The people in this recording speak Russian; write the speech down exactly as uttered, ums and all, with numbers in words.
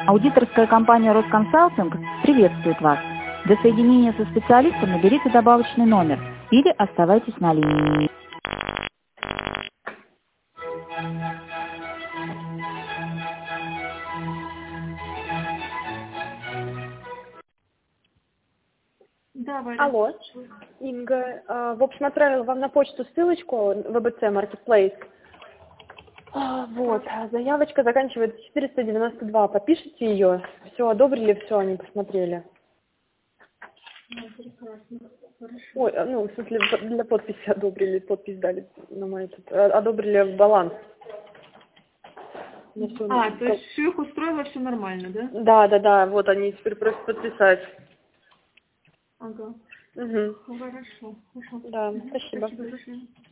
Аудиторская компания «Росконсалтинг» приветствует вас. Для соединения со специалистом наберите добавочный номер или оставайтесь на линии. Да, Валя. Алло, Инга. А, В общем, отправила вам на почту ссылочку в вэ бэ цэ Marketplace. А, Вот, а заявочка заканчивается четыреста девяносто два. Подпишите ее. Все, одобрили, все, они посмотрели. Ой, а, ну, в смысле, для подписи одобрили, подпись дали на мой этот, а, одобрили баланс. На всё, А, ну, то есть все их устроило, все нормально, да? Да, да, да, вот они теперь просят подписать. Ага. Угу. Хорошо, хорошо. Да, Мгм. спасибо. Спасибо, до свидания.